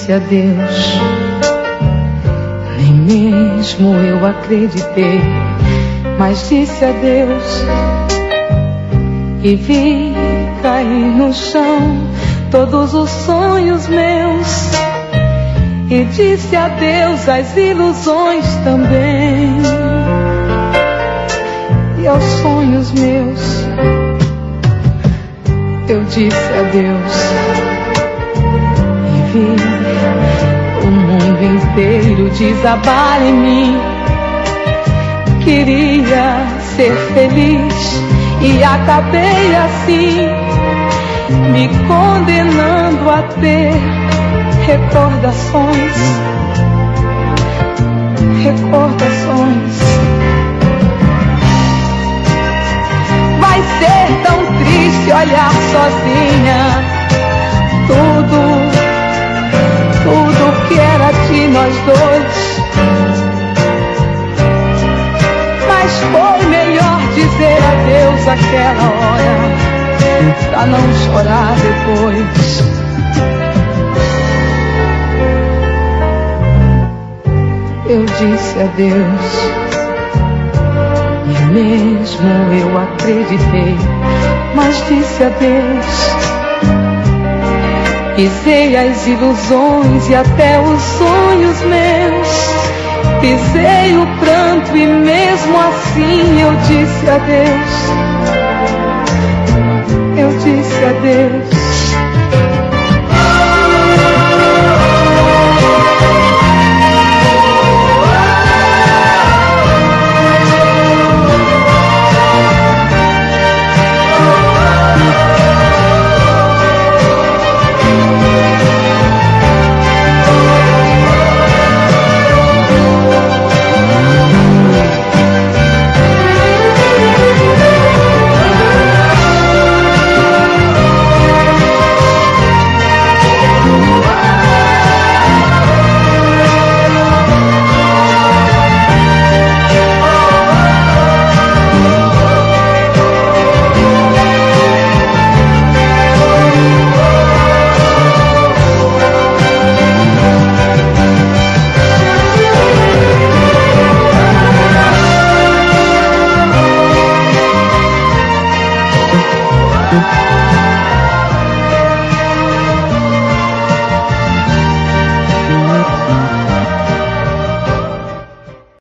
disse a Deus, nem mesmo eu acreditei, mas disse a Deus e vi cair no chão todos os sonhos meus, e disse a Deus as ilusões também, e aos sonhos meus eu disse a Deus e vi o mundo inteiro desabar em mim. Queria ser feliz e acabei assim, me condenando a ter recordações. Vai ser tão triste olhar sozinha tudo que era de nós dois. Mas foi melhor dizer adeus aquela hora, pra não chorar depois. Eu disse adeus e mesmo eu acreditei, mas disse adeus. Pisei as ilusões e até os sonhos meus, pisei o pranto e mesmo assim eu disse adeus. Eu disse adeus.